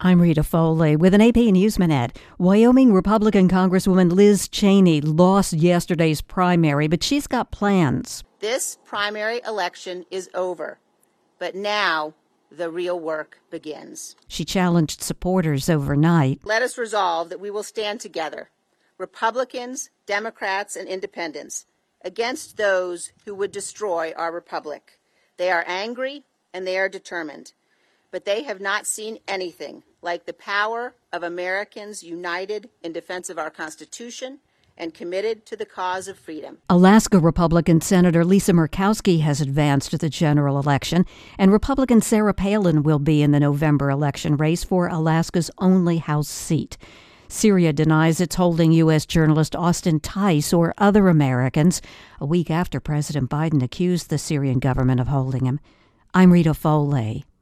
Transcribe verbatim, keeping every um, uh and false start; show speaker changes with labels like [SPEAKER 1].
[SPEAKER 1] I'm Rita Foley with an A P News Minute. Wyoming Republican Congresswoman Liz Cheney lost yesterday's primary, but she's got plans.
[SPEAKER 2] This primary election is over, but now the real work begins.
[SPEAKER 1] She challenged supporters overnight.
[SPEAKER 2] Let us resolve that we will stand together, Republicans, Democrats, and Independents, against those who would destroy our republic. They are angry and they are determined, but they have not seen anything like the power of Americans united in defense of our Constitution and committed to the cause of freedom.
[SPEAKER 1] Alaska Republican Senator Lisa Murkowski has advanced to the general election, and Republican Sarah Palin will be in the November election race for Alaska's only House seat. Syria denies it's holding U S journalist Austin Tice or other Americans, a week after President Biden accused the Syrian government of holding him. I'm Rita Foley.